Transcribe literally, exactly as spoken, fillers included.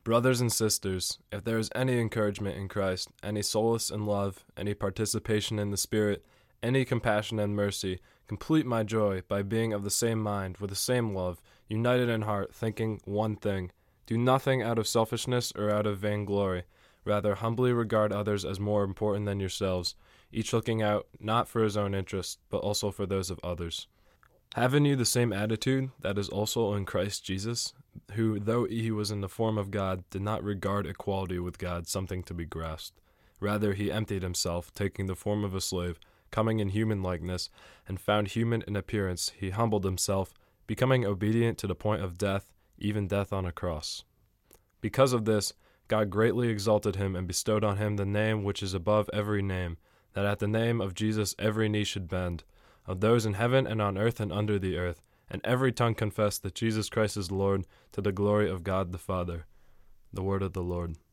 Brothers and sisters, if there is any encouragement in Christ, any solace in love, any participation in the Spirit, any compassion and mercy, complete my joy by being of the same mind, with the same love, united in heart, thinking one thing. Do nothing out of selfishness or out of vainglory. Rather, humbly regard others as more important than yourselves, each looking out not for his own interest, but also for those of others. Having you the same attitude that is also in Christ Jesus, who, though he was in the form of God, did not regard equality with God something to be grasped. Rather, he emptied himself, taking the form of a slave, coming in human likeness, and found human in appearance, he humbled himself, becoming obedient to the point of death, even death on a cross. Because of this, God greatly exalted him and bestowed on him the name which is above every name, that at the name of Jesus every knee should bend, of those in heaven and on earth and under the earth, and every tongue confess that Jesus Christ is Lord, to the glory of God the Father. The word of the Lord.